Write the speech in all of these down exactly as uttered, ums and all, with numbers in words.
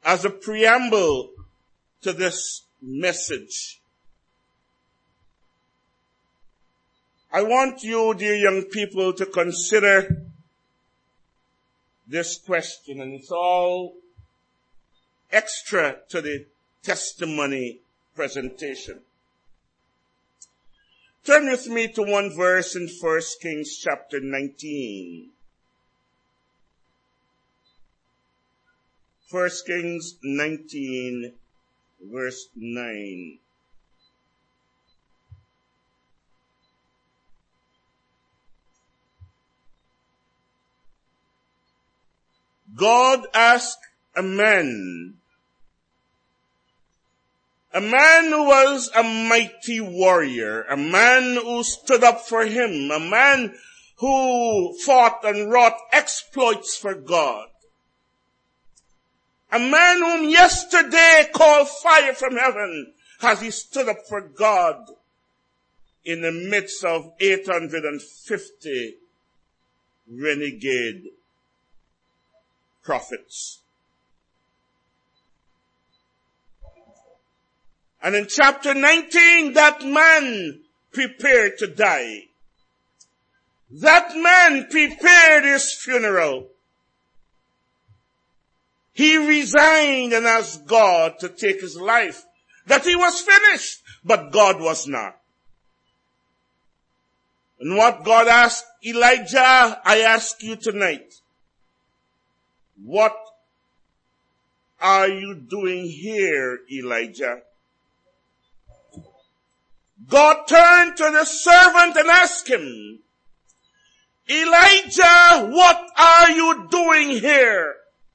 as a preamble to this message, I want you, dear young people, to consider this question, and it's all extra to the testimony presentation. Turn with me to one verse in First Kings chapter nineteen. First Kings nineteen, verse nine. God asked a man, a man who was a mighty warrior, a man who stood up for him, a man who fought and wrought exploits for God, a man whom yesterday called fire from heaven as he stood up for God in the midst of eight hundred fifty renegade prophets. And in chapter nineteen, that man prepared to die. That man prepared his funeral. He resigned and asked God to take his life. That he was finished, but God was not. And what God asked Elijah, I ask you tonight. What are you doing here, Elijah? God turned to the servant and asked him, Elijah, what are you doing here?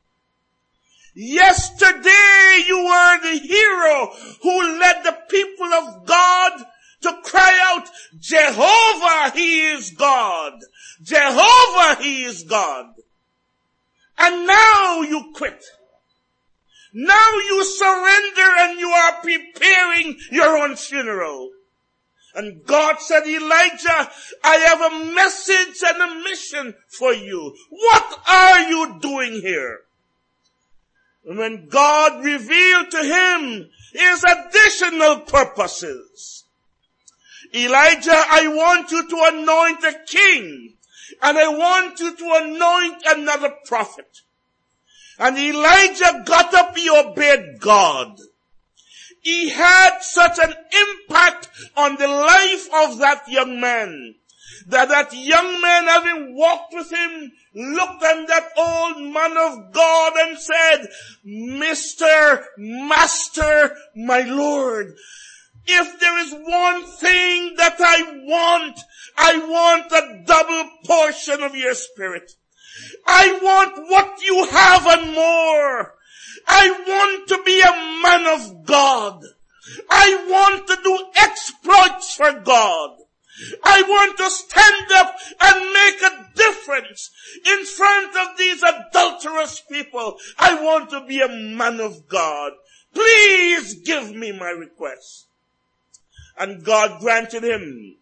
Yesterday you were the hero who led the people of God to cry out, Jehovah, he is God. Jehovah, he is God. And now you quit. Now you surrender and you are preparing your own funeral. And God said, Elijah, I have a message and a mission for you. What are you doing here? And when God revealed to him his additional purposes, Elijah, I want you to anoint a king, and I want you to anoint another prophet. And Elijah got up, he obeyed God. He had such an impact on the life of that young man, that that young man, having walked with him, looked at that old man of God and said, Mister Master, my Lord, if there is one thing that I want, I want a double portion of your spirit. I want what you have and more. I want to be a man of God. I want to do exploits for God. I want to stand up and make a difference in front of these adulterous people. I want to be a man of God. Please give me my request. And God granted him.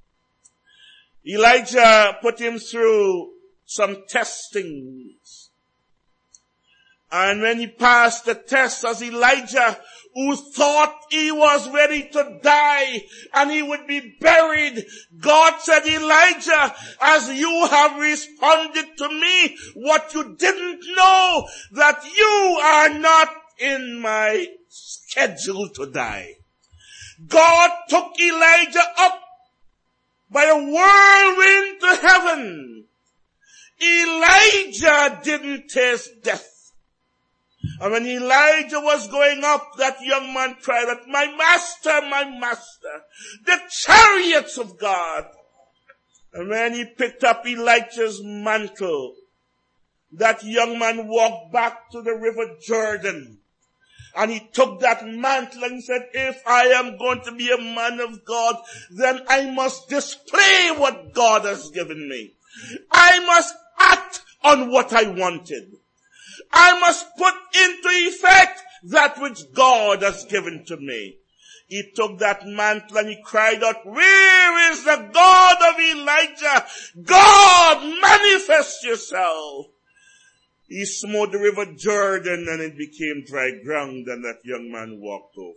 Elijah put him through some testings. And when he passed the test as Elijah, who thought he was ready to die and he would be buried, God said, Elijah, as you have responded to me, what you didn't know, that you are not in my schedule to die. God took Elijah up by a whirlwind to heaven. Elijah didn't taste death. And when Elijah was going up, that young man cried out, my master, my master, the chariots of God. And when he picked up Elijah's mantle, that young man walked back to the river Jordan. And he took that mantle and said, if I am going to be a man of God, then I must display what God has given me. I must act on what I wanted. I must put into effect that which God has given to me. He took that mantle and he cried out, where is the God of Elijah? God, manifest yourself. He smote the river Jordan and it became dry ground and that young man walked over.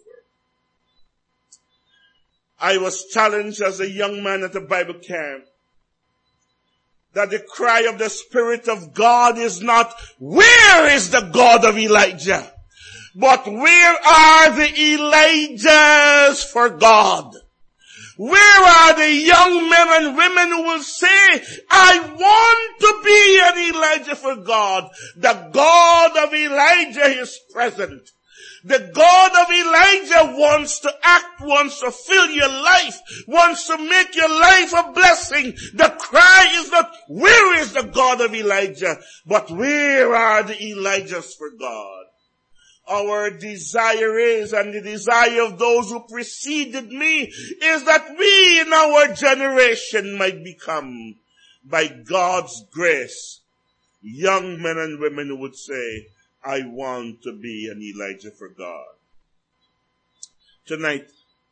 I was challenged as a young man at a Bible camp that the cry of the Spirit of God is not, where is the God of Elijah? But where are the Elijahs for God? Where are the young men and women who will say, I want to be an Elijah for God? The God of Elijah is present. The God of Elijah wants to act, wants to fill your life, wants to make your life a blessing. The cry is not, where is the God of Elijah? But where are the Elijahs for God? Our desire is, and the desire of those who preceded me, is that we in our generation might become, by God's grace, young men and women who would say, I want to be an Elijah for God. Tonight,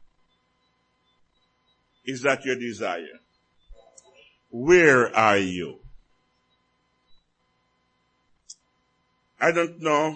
is that your desire? Where are you? I don't know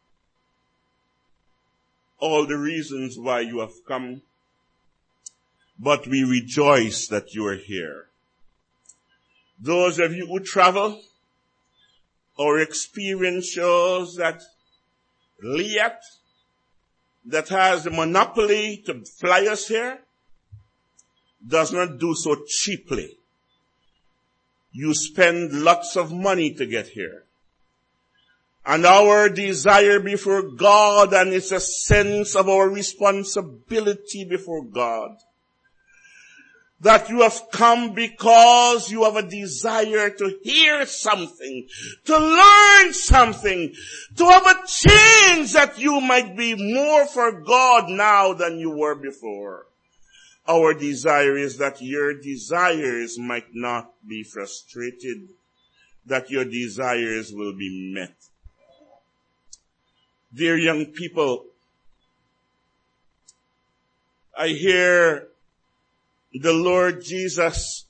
all the reasons why you have come, but we rejoice that you are here. Those of you who travel, our experience shows that Liat, that has the monopoly to fly us here, does not do so cheaply. You spend lots of money to get here. And our desire before God, and it's a sense of our responsibility before God, that you have come because you have a desire to hear something, to learn something, to have a change that you might be more for God now than you were before. Our desire is that your desires might not be frustrated, that your desires will be met. Dear young people, I hear the Lord Jesus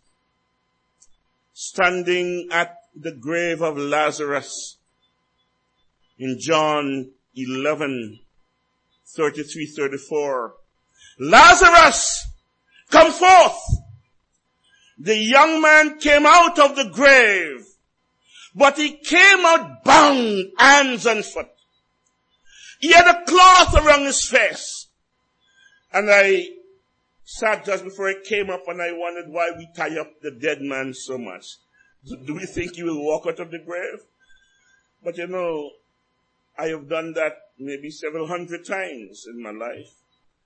standing at the grave of Lazarus in John eleven, thirty-three, thirty-four. Lazarus, come forth! The young man came out of the grave, but he came out bound hands and foot. He had a cloth around his face. And I sat just before I came up and I wondered why we tie up the dead man so much. Do we think he will walk out of the grave? But you know, I have done that maybe several hundred times in my life.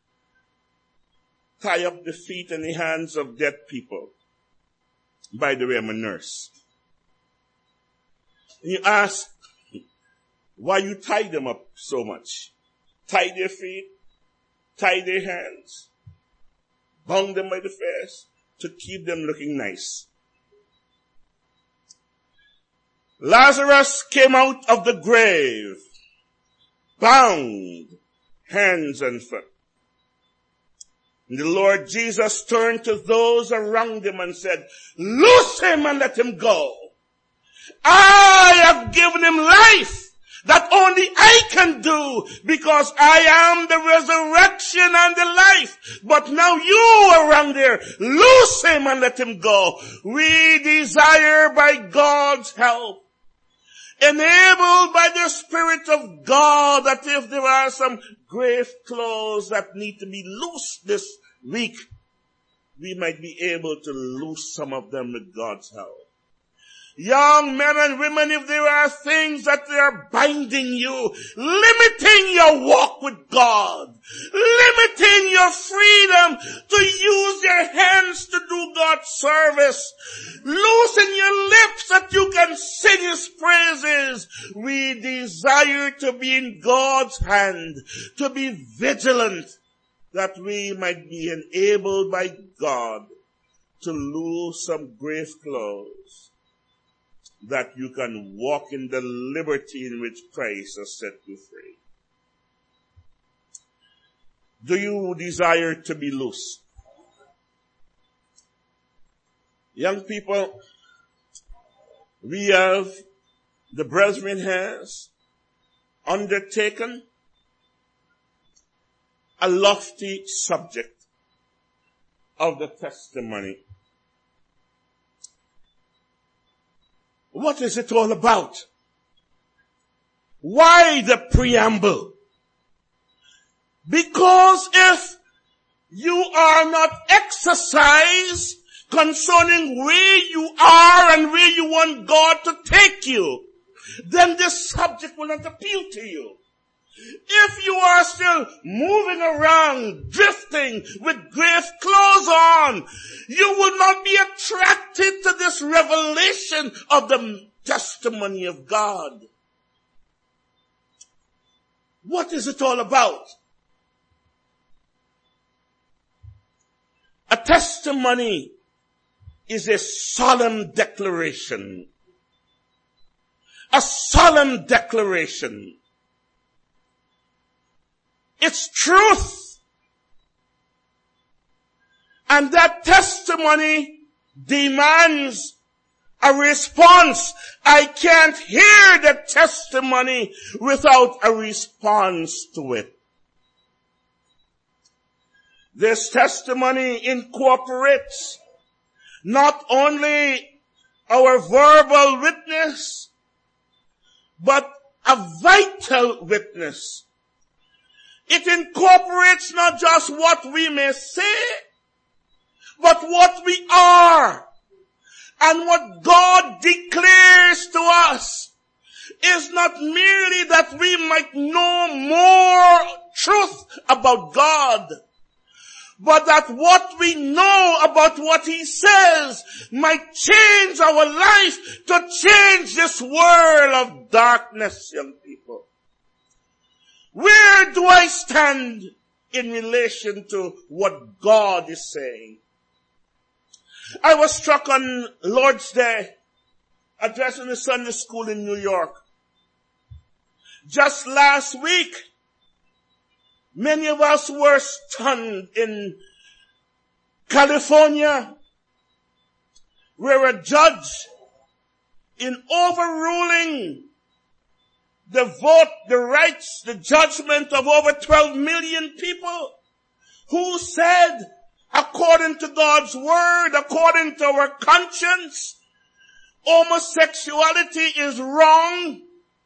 Tie up the feet and the hands of dead people. By the way, I'm a nurse. And you ask, why you tie them up so much? Tie their feet, tie their hands, bound them by the face to keep them looking nice. Lazarus came out of the grave, bound, hands and foot. And the Lord Jesus turned to those around him and said, loose him and let him go. I have given him life that only I can do, because I am the resurrection and the life. But now you around there, loose him and let him go. We desire by God's help, enabled by the Spirit of God, that if there are some grave clothes that need to be loosed this week, we might be able to loose some of them with God's help. Young men and women, if there are things that they are binding you, limiting your walk with God, limiting your freedom to use your hands to do God's service, loosen your lips that you can sing His praises. We desire to be in God's hand, to be vigilant, that we might be enabled by God to lose some grave clothes, that you can walk in the liberty in which Christ has set you free. Do you desire to be loose? Young people, we have the brethren has undertaken a lofty subject of the testimony. What is it all about? Why the preamble? Because if you are not exercised concerning where you are and where you want God to take you, then this subject will not appeal to you. If you are still moving around, drifting with grave clothes on, you will not be attracted to this revelation of the testimony of God. What is it all about? A testimony is a solemn declaration. A solemn declaration. It's truth. And that testimony demands a response. I can't hear the testimony without a response to it. This testimony incorporates not only our verbal witness, but a vital witness. It incorporates not just what we may say, but what we are. And what God declares to us is not merely that we might know more truth about God, but that what we know about what He says might change our life to change this world of darkness, young people. Where do I stand in relation to what God is saying? I was struck on Lord's Day, addressing the Sunday school in New York. Just last week, many of us were stunned in California, where a judge, in overruling the vote, the rights, the judgment of over twelve million people who said, according to God's word, according to our conscience, homosexuality is wrong.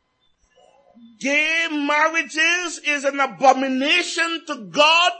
Gay marriages is an abomination to God.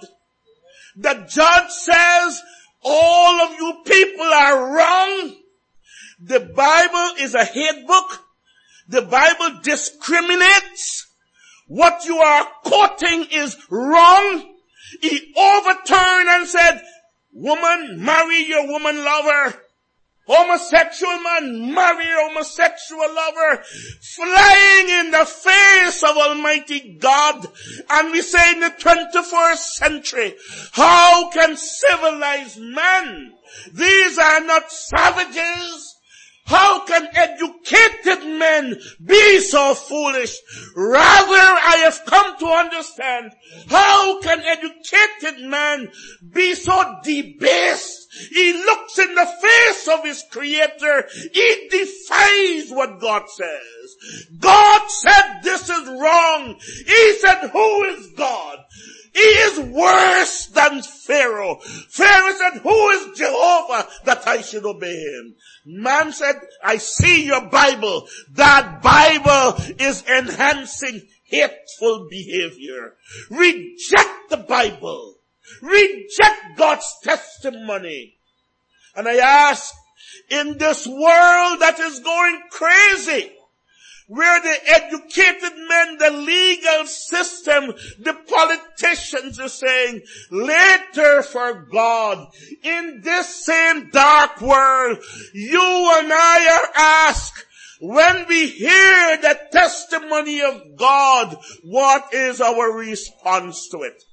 The judge says, all of you people are wrong. The Bible is a hate book. The Bible discriminates. What you are quoting is wrong. He overturned and said, woman, marry your woman lover. Homosexual man, marry your homosexual lover. Flying in the face of Almighty God. And we say in the twenty-first century, how can civilized man? These are not savages. How can educated men be so foolish? Rather, I have come to understand, how can educated man be so debased? He looks in the face of his Creator. He defies what God says. God said this is wrong. He said, who is God? He is worse than Pharaoh. Pharaoh said, who is Jehovah that I should obey him? Man said, I see your Bible. That Bible is enhancing hateful behavior. Reject the Bible. Reject God's testimony. And I ask, in this world that is going crazy, where the educated men, the legal system, the politicians are saying, later for God, in this same dark world, you and I are asked, when we hear the testimony of God, what is our response to it?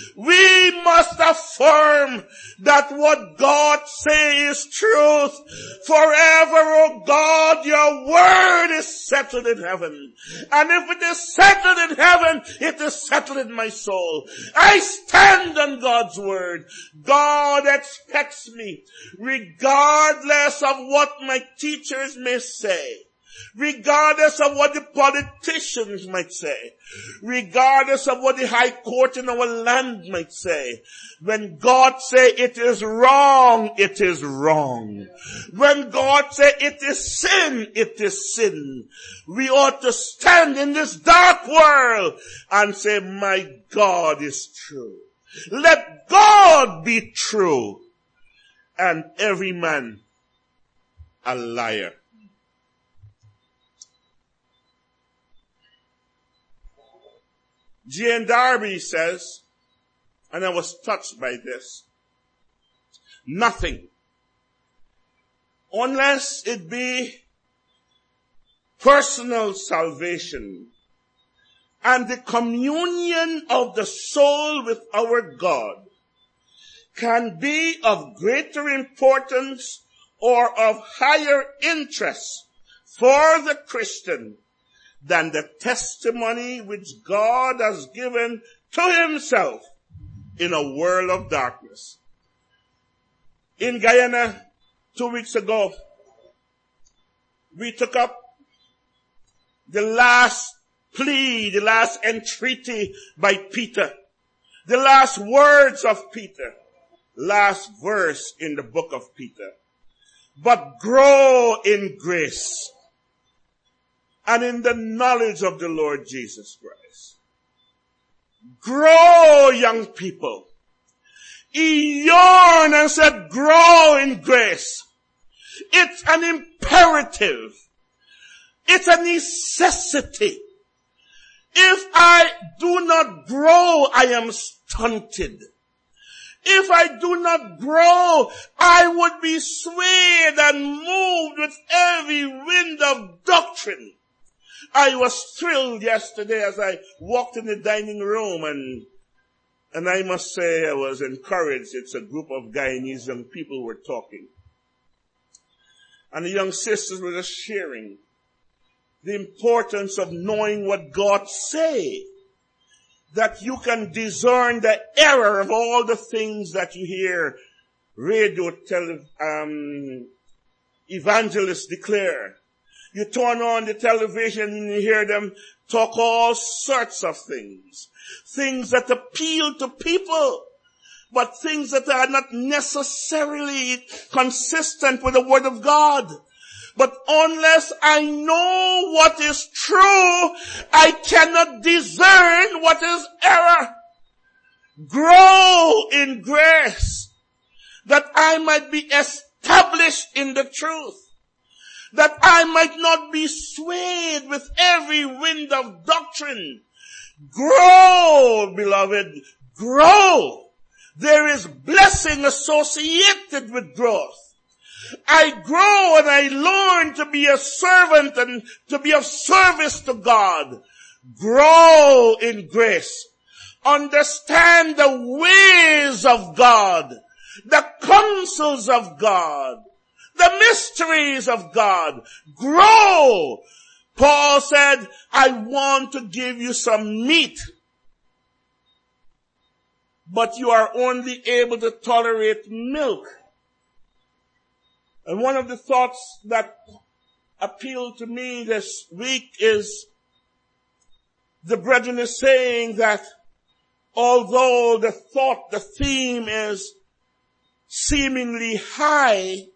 We must affirm that what God says is truth. Forever, O God, your word is settled in heaven. And if it is settled in heaven, it is settled in my soul. I stand on God's word. God expects me, regardless of what my teachers may say, regardless of what the politicians might say, regardless of what the high court in our land might say. When God say it is wrong, it is wrong. When God say it is sin, it is sin. We ought to stand in this dark world and say, my God is true. Let God be true and every man a liar. Jane Darby says, and I was touched by this, nothing, unless it be personal salvation and the communion of the soul with our God, can be of greater importance or of higher interest for the Christian than the testimony which God has given to himself in a world of darkness. In Guyana, two weeks ago, we took up the last plea, the last entreaty by Peter, the last words of Peter, last verse in the book of Peter. But grow in grace and in the knowledge of the Lord Jesus Christ. Grow, young people. He yawned and said, grow in grace. It's an imperative. It's a necessity. If I do not grow, I am stunted. If I do not grow, I would be swayed and moved with every wind of doctrine. I was thrilled yesterday as I walked in the dining room, and and I must say I was encouraged. It's a group of Guyanese young people who were talking. And the young sisters were just sharing the importance of knowing what God say. That you can discern the error of all the things that you hear radio, tele, um, evangelists declare. You turn on the television and you hear them talk all sorts of things. Things that appeal to people, but things that are not necessarily consistent with the Word of God. But unless I know what is true, I cannot discern what is error. Grow in grace, that I might be established in the truth, that I might not be swayed with every wind of doctrine. Grow, beloved, grow. There is blessing associated with growth. I grow and I learn to be a servant and to be of service to God. Grow in grace. Understand the ways of God, the counsels of God, the mysteries of God. Grow. Paul said, I want to give you some meat, but you are only able to tolerate milk. And one of the thoughts that appealed to me this week is the brethren is saying that although the thought, the theme is seemingly high,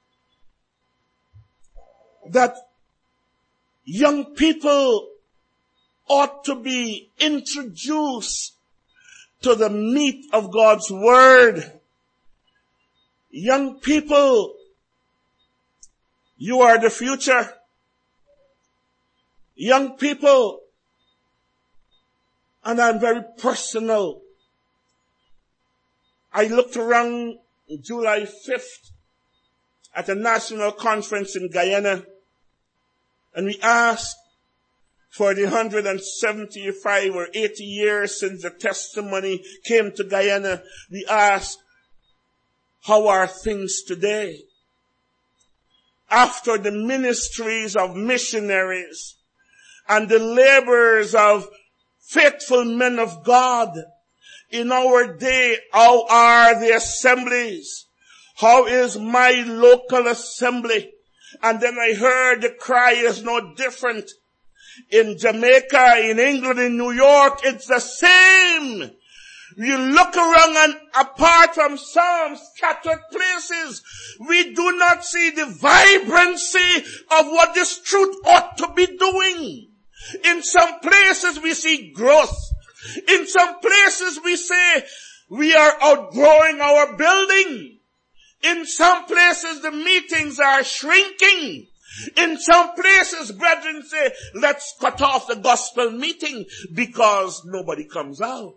that young people ought to be introduced to the meat of God's Word. Young people, you are the future. Young people, and I'm very personal. I looked around July fifth at a national conference in Guyana, and we asked for the one hundred seventy-five or eighty years since the testimony came to Guyana. We asked, how are things today? After the ministries of missionaries and the labors of faithful men of God in our day, how are the assemblies? How is my local assembly? And then I heard the cry is no different. In Jamaica, in England, in New York, it's the same. You look around and apart from some scattered places, we do not see the vibrancy of what this truth ought to be doing. In some places we see growth. In some places we say we are outgrowing our building. In some places the meetings are shrinking. In some places, brethren say, let's cut off the gospel meeting because nobody comes out.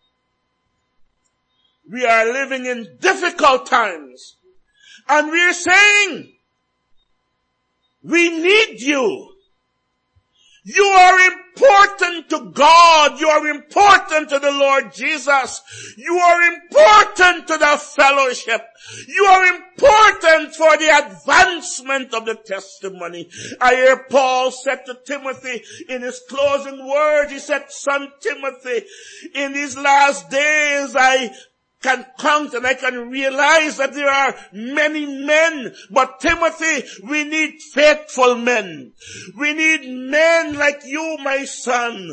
We are living in difficult times. And we're saying, we need you. You are important to God. You are important to the Lord Jesus. You are important to the fellowship. You are important for the advancement of the testimony. I hear Paul said to Timothy in his closing words, he said, son Timothy, in these last days I can count and I can realize that there are many men, but Timothy, we need faithful men. We need men like you, my son.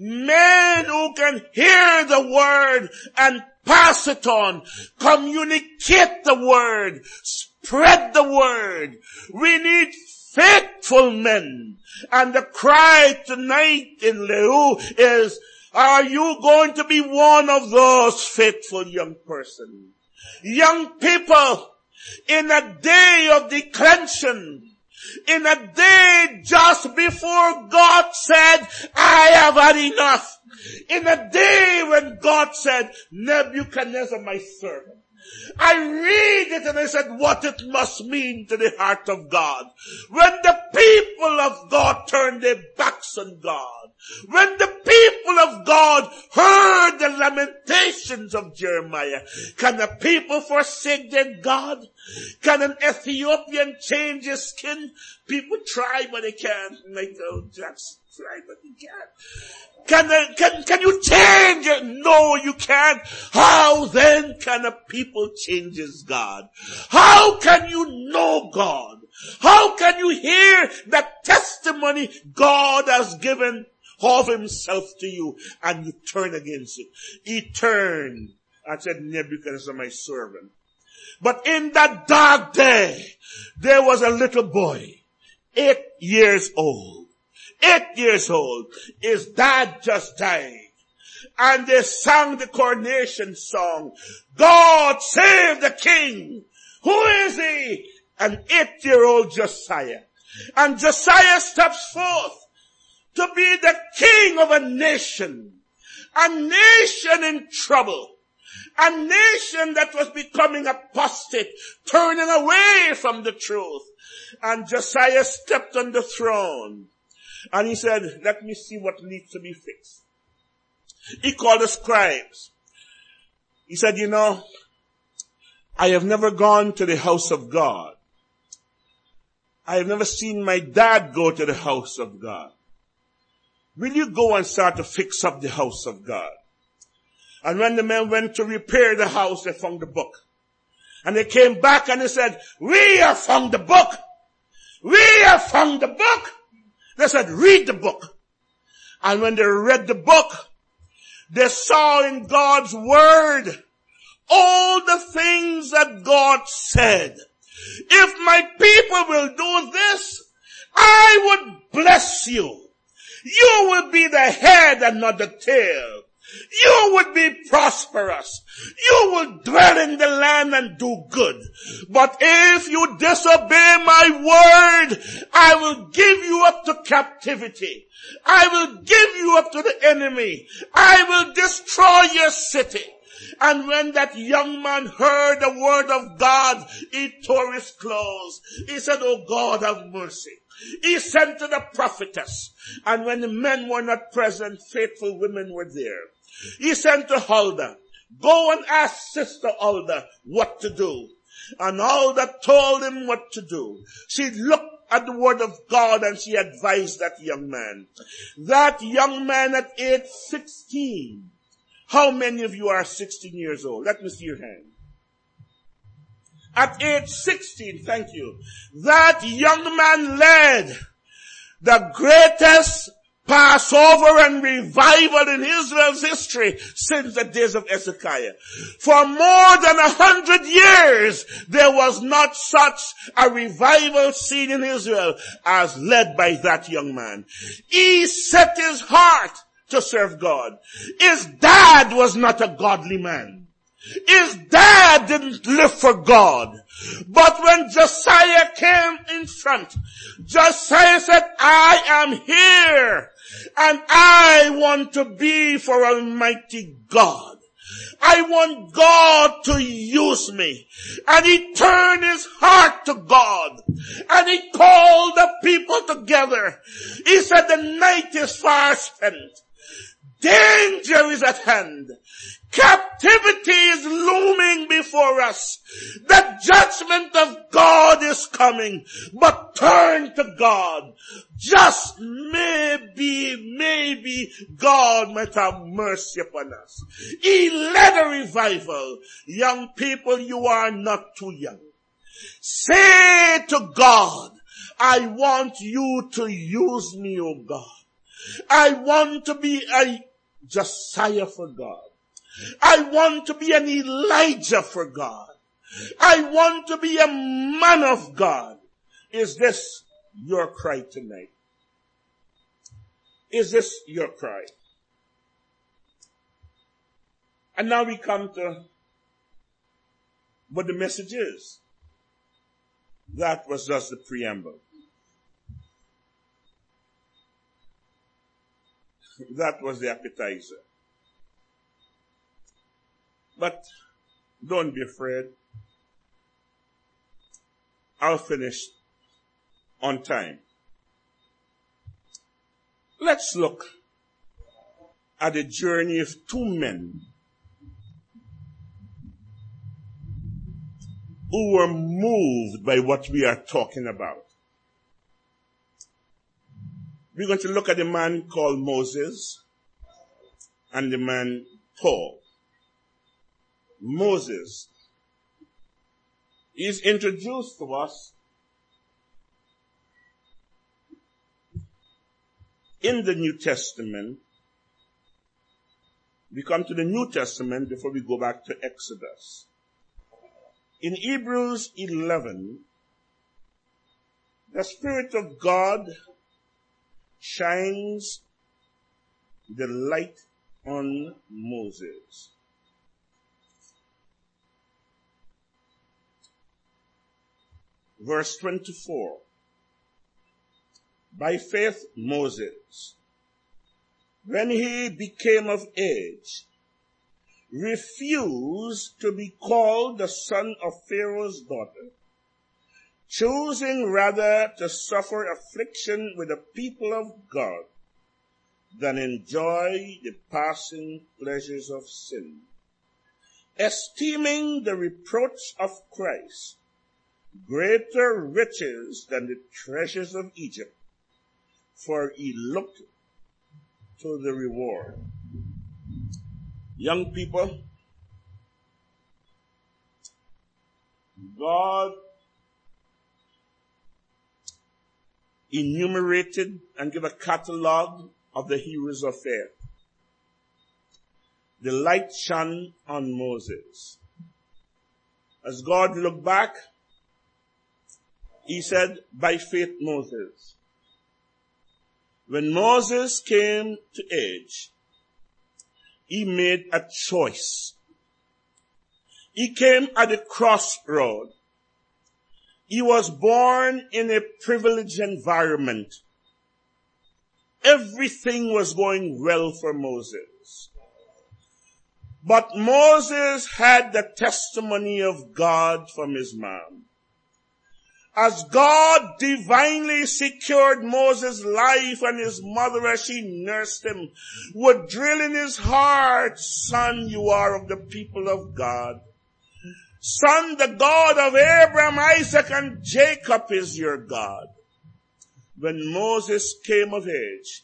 Men who can hear the word and pass it on. Communicate the word. Spread the word. We need faithful men. And the cry tonight in Leu is, are you going to be one of those faithful young persons? Young people, in a day of declension, in a day just before God said, I have had enough. In a day when God said, Nebuchadnezzar, my servant. I read it and I said, what it must mean to the heart of God. When the people of God turned their backs on God. When the people of God heard the lamentations of Jeremiah. Can the people forsake their God? Can an Ethiopian change his skin? People try but they can't. Michael Jackson try but he can't. Can, uh, can, can you change it? No, you can't. How then can a people change his God? How can you know God? How can you hear the testimony God has given of himself to you and you turn against it? He turned and said, Nebuchadnezzar, my servant. But in that dark day, there was a little boy, eight years old. Eight years old. His dad just died. And they sang the coronation song. God save the king. Who is he? An eight-year-old Josiah. And Josiah steps forth to be the king of a nation. A nation in trouble. A nation that was becoming apostate, turning away from the truth. And Josiah stepped on the throne. And he said, let me see what needs to be fixed. He called the scribes. He said, you know, I have never gone to the house of God. I have never seen my dad go to the house of God. Will you go and start to fix up the house of God? And when the men went to repair the house, they found the book. And they came back and they said, we have found the book. We have found the book. They said, read the book. And when they read the book, they saw in God's word all the things that God said. If my people will do this, I would bless you. You will be the head and not the tail. You would be prosperous. You will dwell in the land and do good. But if you disobey my word, I will give you up to captivity. I will give you up to the enemy. I will destroy your city. And when that young man heard the word of God, he tore his clothes. He said, oh God, have mercy. He sent to the prophetess. And when the men were not present, faithful women were there. He sent to Huldah, go and ask Sister Huldah what to do. And Huldah told him what to do. She looked at the word of God and she advised that young man. That young man at age sixteen. How many of you are sixteen years old? Let me see your hand. At age sixteen, thank you, that young man led the greatest Passover and revival in Israel's history since the days of Hezekiah. For more than a hundred years, there was not such a revival seen in Israel as led by that young man. He set his heart to serve God. His dad was not a godly man. His dad didn't live for God. But when Josiah came in front, Josiah said, I am here and I want to be for Almighty God. I want God to use me. And he turned his heart to God. And he called the people together. He said, the night is far spent. Danger is at hand. Captivity is looming before us. The judgment of God is coming. But turn to God. Just maybe, maybe God might have mercy upon us. He led a revival. Young people, you are not too young. Say to God, I want you to use me, oh God. I want to be a Josiah for God. I want to be an Elijah for God. I want to be a man of God. Is this your cry tonight? Is this your cry? And now we come to what the message is. That was just the preamble. That was the appetizer. But don't be afraid. I'll finish on time. Let's look at the journey of two men who were moved by what we are talking about. We're going to look at the man called Moses and the man Paul. Moses is introduced to us in the New Testament. We come to the New Testament before we go back to Exodus. In Hebrews eleven, the Spirit of God shines the light on Moses. Verse twenty-four. By faith Moses, when he became of age, refused to be called the son of Pharaoh's daughter, choosing rather to suffer affliction with the people of God than enjoy the passing pleasures of sin, esteeming the reproach of Christ greater riches than the treasures of Egypt, for he looked to the reward. Young people, God enumerated and gave a catalog of the heroes of faith. The light shone on Moses. As God looked back, he said, by faith Moses. When Moses came to age, he made a choice. He came at a crossroad. He was born in a privileged environment. Everything was going well for Moses. But Moses had the testimony of God from his mom. As God divinely secured Moses' life and his mother as she nursed him, would drill in his heart, son, you are of the people of God. Son, the God of Abraham, Isaac, and Jacob is your God. When Moses came of age,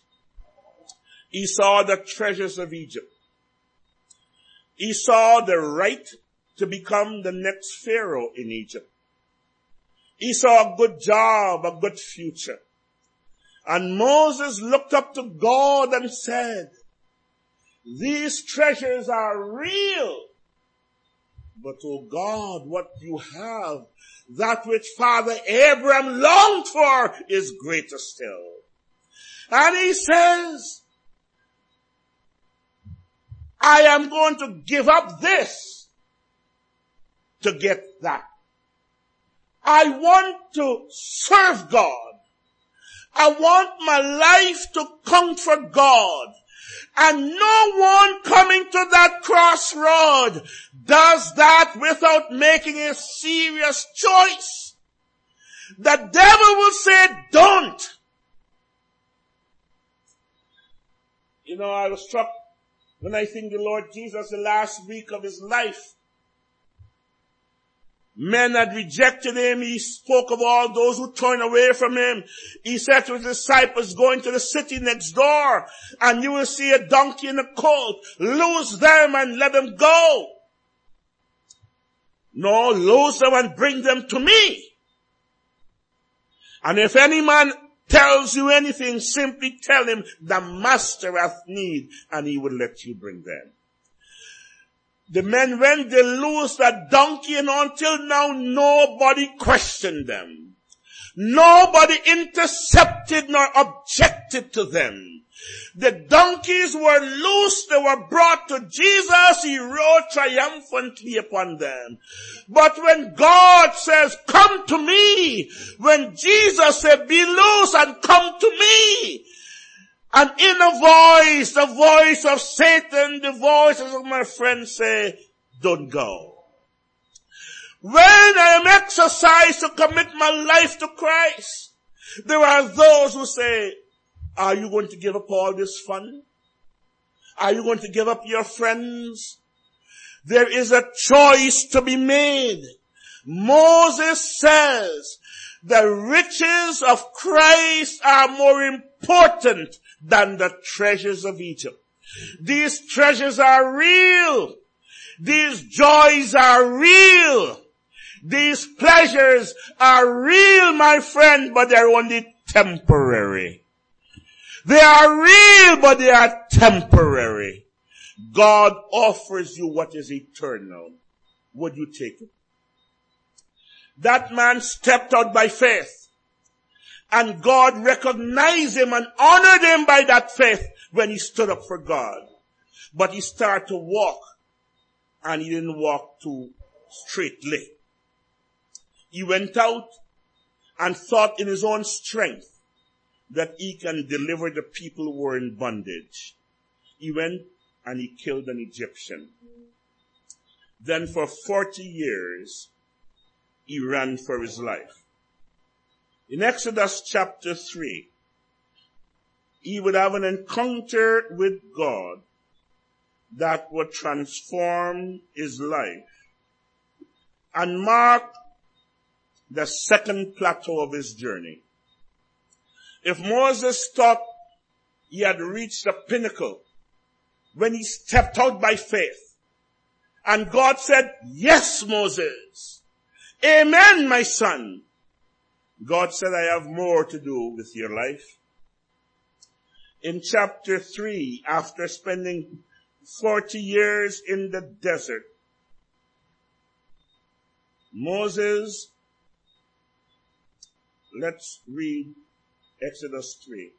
he saw the treasures of Egypt. He saw the right to become the next Pharaoh in Egypt. He saw a good job, a good future. And Moses looked up to God and said, these treasures are real. But, oh God, what you have, that which Father Abraham longed for, is greater still. And he says, I am going to give up this to get that. I want to serve God. I want my life to count for God. And no one coming to that crossroad does that without making a serious choice. The devil will say, don't. You know, I was struck when I think the Lord Jesus, the last week of his life, men had rejected him. He spoke of all those who turned away from him. He said to his disciples, go into the city next door and you will see a donkey and a colt. Loose them and let them go. No, loose them and bring them to me. And if any man tells you anything, simply tell him the master hath need, and he will let you bring them. The men went, they loosed that donkey, and until now nobody questioned them. Nobody intercepted nor objected to them. The donkeys were loosed, they were brought to Jesus, he rode triumphantly upon them. But when God says, come to me, when Jesus said, be loose and come to me, and in a voice, the voice of Satan, the voices of my friends say, don't go. When I am exercised to commit my life to Christ, there are those who say, are you going to give up all this fun? Are you going to give up your friends? There is a choice to be made. Moses says, the riches of Christ are more important than the treasures of Egypt. These treasures are real. These joys are real. These pleasures are real, my friend, but they're only temporary. They are real, but they are temporary. God offers you what is eternal. Would you take it? That man stepped out by faith, and God recognized him and honored him by that faith when he stood up for God. But he started to walk, and he didn't walk too straightly. He went out and thought in his own strength that he can deliver the people who were in bondage. He went and he killed an Egyptian. Then for forty years, he ran for his life. In Exodus chapter three, he would have an encounter with God that would transform his life and mark the second plateau of his journey. If Moses thought he had reached the pinnacle when he stepped out by faith, and God said, yes, Moses, amen, my son. God said, I have more to do with your life. In chapter three, after spending forty years in the desert, Moses, let's read Exodus three.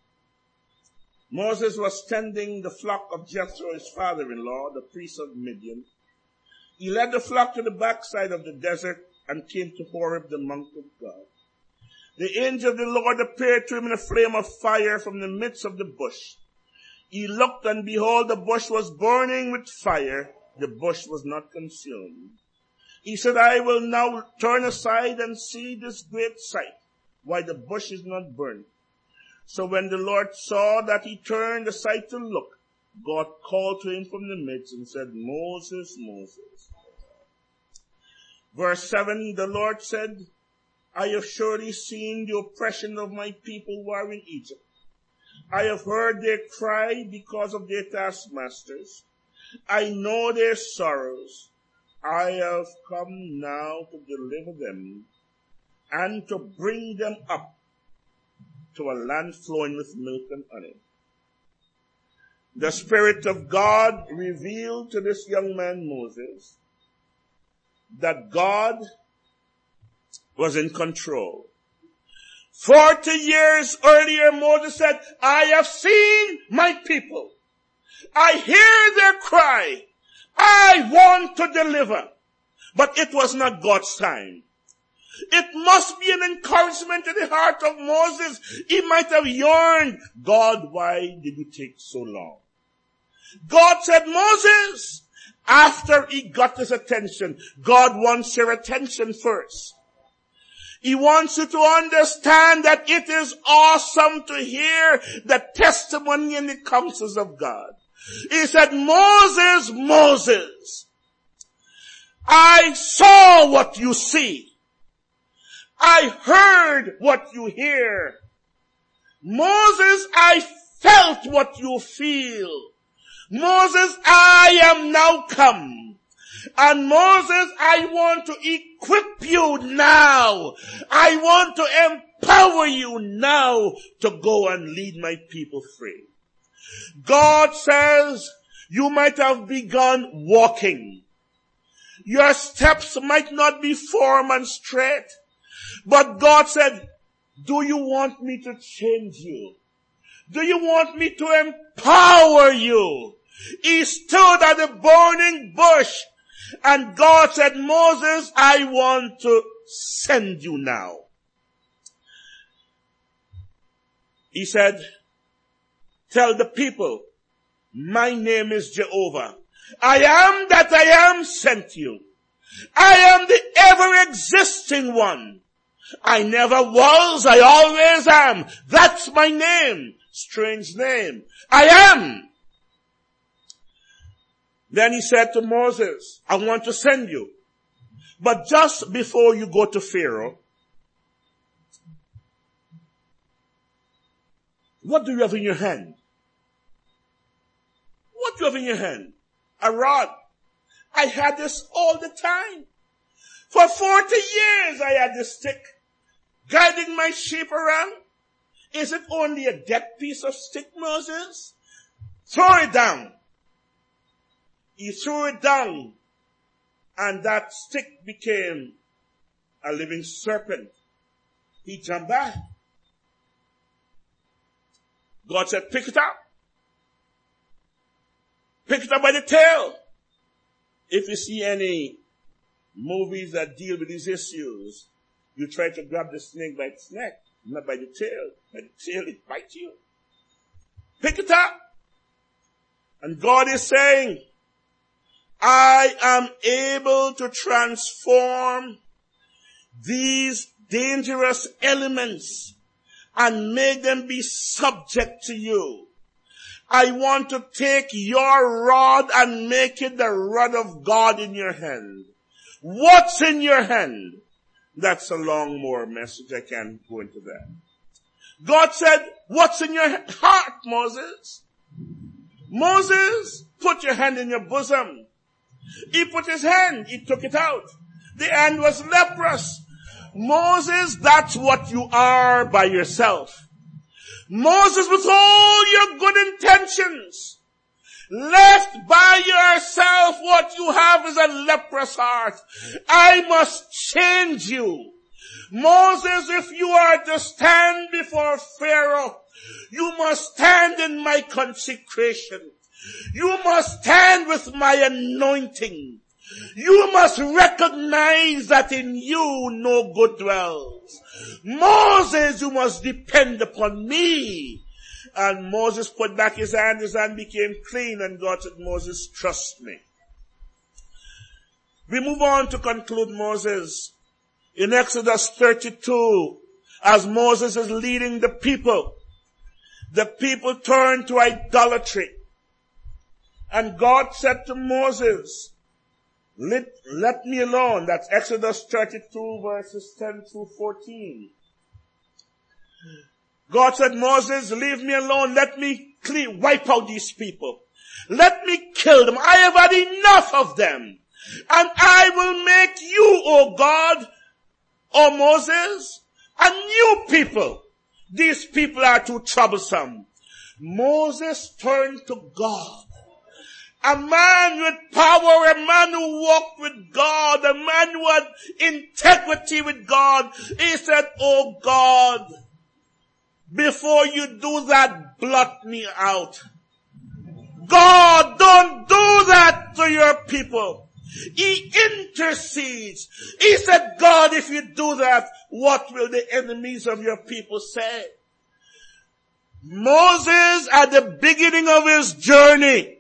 Moses was tending the flock of Jethro, his father-in-law, the priest of Midian. He led the flock to the backside of the desert and came to Horeb, the mountain of God. The angel of the Lord appeared to him in a flame of fire from the midst of the bush. He looked, and behold, the bush was burning with fire. The bush was not consumed. He said, I will now turn aside and see this great sight, why the bush is not burned. So when the Lord saw that he turned aside to look, God called to him from the midst and said, Moses, Moses. Verse seven, the Lord said, I have surely seen the oppression of my people who are in Egypt. I have heard their cry because of their taskmasters. I know their sorrows. I have come now to deliver them and to bring them up to a land flowing with milk and honey. The Spirit of God revealed to this young man Moses that God was in control. Forty years earlier, Moses said, I have seen my people. I hear their cry. I want to deliver. But it was not God's time. It must be an encouragement to the heart of Moses. He might have yearned, God, why did you take so long? God said, Moses, after he got his attention, God wants your attention first. He wants you to understand that it is awesome to hear the testimony and the counsels of God. He said, Moses, Moses, I saw what you see. I heard what you hear. Moses, I felt what you feel. Moses, I am now come. And Moses, I want to equip you now. I want to empower you now to go and lead my people free. God says you might have begun walking. Your steps might not be firm and straight. But God said, do you want me to change you? Do you want me to empower you? He stood at the burning bush and God said, Moses, I want to send you now. He said, tell the people, my name is Jehovah. I am that I am sent you. I am the ever-existing one. I never was, I always am. That's my name. Strange name. I am. Then he said to Moses, I want to send you. But just before you go to Pharaoh, what do you have in your hand? What do you have in your hand? A rod. I had this all the time. For forty years I had this stick, guiding my sheep around. Is it only a dead piece of stick, Moses? Throw it down. He threw it down, and that stick became a living serpent. He jumped back. God said, pick it up. Pick it up by the tail. If you see any movies that deal with these issues, you try to grab the snake by its neck, not by the tail. By the tail, it bites you. Pick it up. And God is saying, I am able to transform these dangerous elements and make them be subject to you. I want to take your rod and make it the rod of God in your hand. What's in your hand? That's a long more message. I can't go into that. God said, what's in your heart, Moses? Moses, put your hand in your bosom. He put his hand, he took it out. The hand was leprous. Moses, that's what you are by yourself. Moses, with all your good intentions, left by yourself, what you have is a leprous heart. I must change you. Moses, if you are to stand before Pharaoh, you must stand in my consecration. You must stand with my anointing. You must recognize that in you no good dwells. Moses, you must depend upon me. And Moses put back his hand, his hand became clean, and God said, Moses, trust me. We move on to conclude Moses. In Exodus thirty-two, as Moses is leading the people, the people turn to idolatry. And God said to Moses, let, let me alone. That's Exodus thirty-two verses ten through fourteen. God said, Moses, leave me alone. Let me clean, wipe out these people. Let me kill them. I have had enough of them. And I will make you, O God, O Moses, a new people. These people are too troublesome. Moses turned to God. A man with power, a man who walked with God, a man who had integrity with God. He said, oh God, before you do that, blot me out. God, don't do that to your people. He intercedes. He said, God, if you do that, what will the enemies of your people say? Moses, at the beginning of his journey,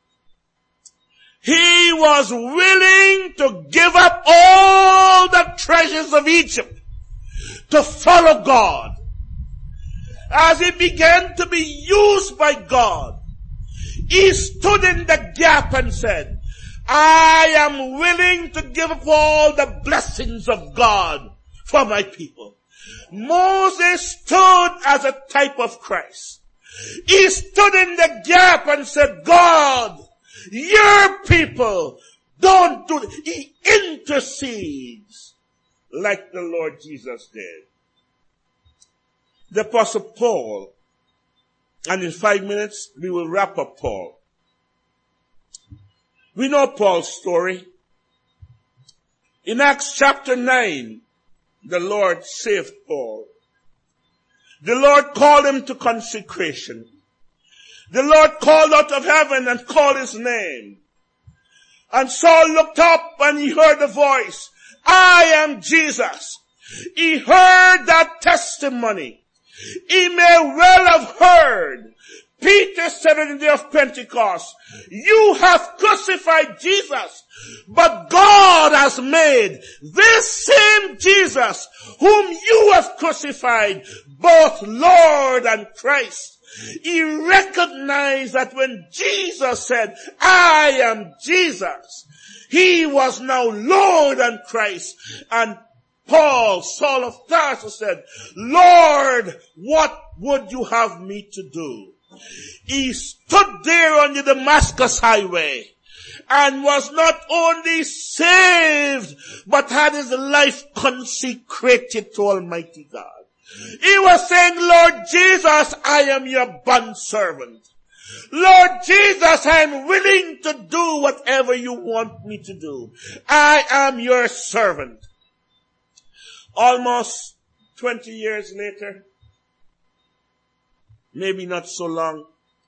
he was willing to give up all the treasures of Egypt to follow God. As he began to be used by God, he stood in the gap and said, I am willing to give up all the blessings of God for my people. Moses stood as a type of Christ. He stood in the gap and said, God, your people don't do it. He intercedes like the Lord Jesus did. The Apostle Paul, and in five minutes we will wrap up Paul. We know Paul's story. In Acts chapter nine, the Lord saved Paul. The Lord called him to consecration. The Lord called out of heaven and called his name. And Saul looked up and he heard a voice. I am Jesus. He heard that testimony. He may well have heard. Peter said on the day of Pentecost, you have crucified Jesus, but God has made this same Jesus whom you have crucified both Lord and Christ. He recognized that when Jesus said, I am Jesus, he was now Lord and Christ. And Paul, Saul of Tarsus, said, Lord, what would you have me to do? He stood there on the Damascus highway and was not only saved, but had his life consecrated to Almighty God. He was saying, Lord Jesus, I am your bondservant. Lord Jesus, I am willing to do whatever you want me to do. I am your servant. Almost twenty years later, maybe not so long,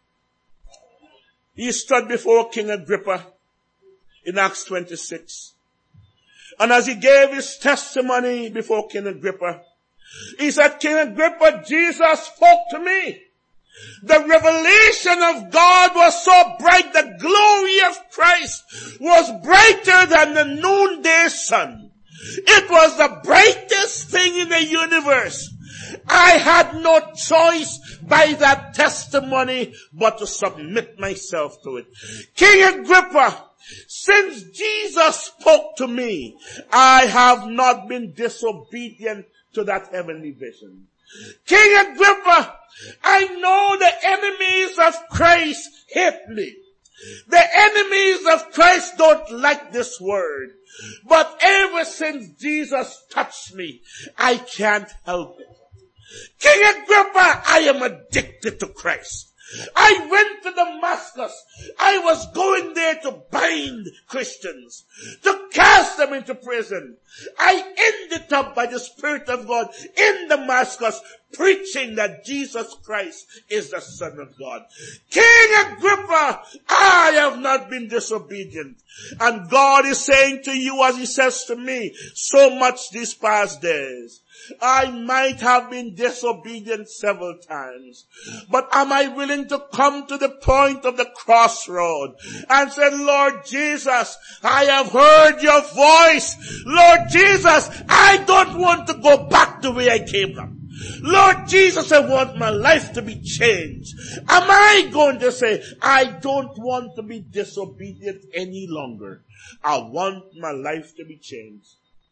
he stood before King Agrippa in Acts twenty-six. And as he gave his testimony before King Agrippa, he said, King Agrippa, Jesus spoke to me. The revelation of God was so bright, the glory of Christ was brighter than the noonday sun. It was the brightest thing in the universe. I had no choice by that testimony but to submit myself to it. King Agrippa, since Jesus spoke to me, I have not been disobedient to that heavenly vision. King Agrippa, I know the enemies of Christ hate me. The enemies of Christ don't like this word. But ever since Jesus touched me, I can't help it. King Agrippa, I am addicted to Christ. I went to Damascus. I was going there to bind Christians, to cast them into prison. I ended up by the Spirit of God in Damascus preaching that Jesus Christ is the Son of God. King Agrippa, I have not been disobedient. And God is saying to you as he says to me so much these past days, I might have been disobedient several times, but am I willing to come to the point of the crossroad and say, Lord Jesus, I have heard your voice. Lord Jesus, I don't want to go back the way I came from. Lord Jesus, I want my life to be changed. Am I going to say, I don't want to be disobedient any longer. I want my life to be changed.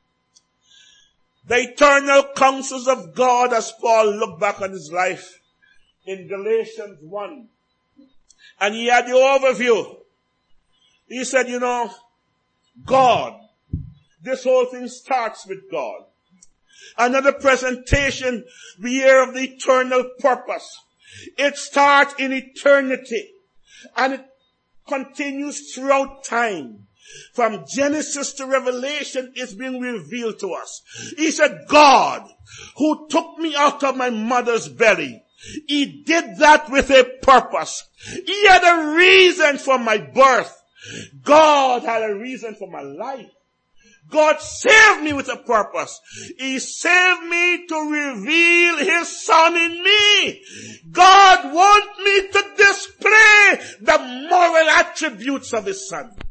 The eternal counsels of God, as Paul looked back on his life in Galatians one. And he had the overview. He said, you know, God. This whole thing starts with God. Another presentation we hear of the eternal purpose. It starts in eternity and it continues throughout time. From Genesis to Revelation, it's being revealed to us. He said, God, who took me out of my mother's belly, He did that with a purpose. He had a reason for my birth. God had a reason for my life. God saved me with a purpose. He saved me to reveal His Son in me. God wants me to display the moral attributes of His Son.